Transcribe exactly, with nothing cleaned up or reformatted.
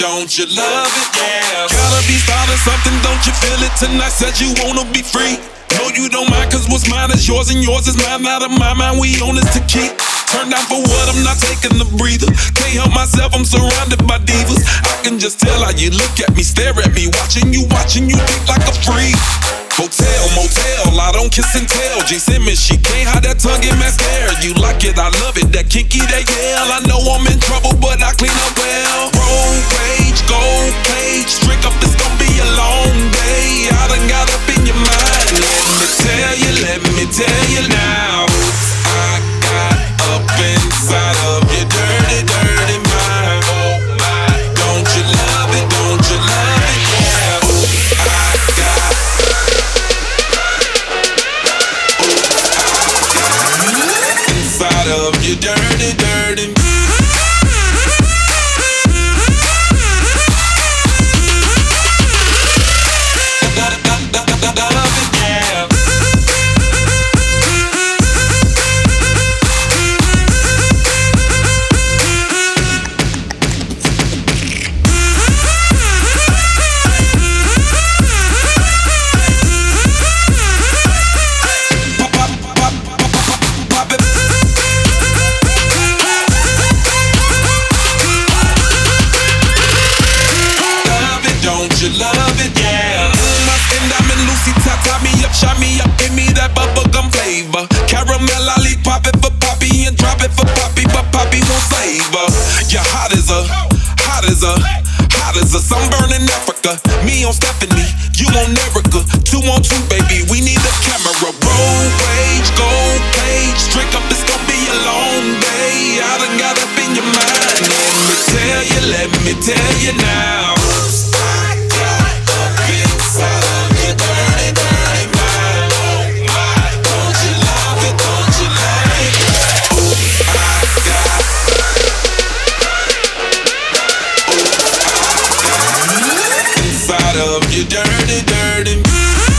don't you love it? Yeah. Gotta be starting something, don't you feel it tonight? Said you wanna be free. No, you don't mind, cause what's mine is yours and yours is mine. Out of my mind, we own this to keep. Turn down for what, I'm not taking a breather. Can't help myself, I'm surrounded by divas. I can just tell how you look at me, stare at me. Watching you, watching you think like a freak. Hotel, motel, I don't kiss and tell. G Simmons, she can't hide that tongue in mascara. You like it, I love it, that kinky, that yell. I know I'm in trouble, but I clean up well. Roll rage, gold cage, drink up, it's gonna be a long day. I done got up in your mind. Let me tell you, let me tell you now. I got up inside of your dirty, dirty mind. Oh my, don't you love it, don't you love it, yeah. I got inside of your dirty, dirty. Shot me up, give me that bubblegum flavor. Caramel lollipop it for Poppy and drop it for Poppy, but Poppy won't save her. You're hot as a, hot as a, hot as a sunburn in Africa. Me on Stephanie, you on Erica. Two on two, baby, we need a camera. Roll rage, gold cage, drink up, it's gonna be a long day. I done got up in your mind. Let me tell you, let me tell you now. I got up inside of your dirty, dirty mind. Of your dirty, dirty.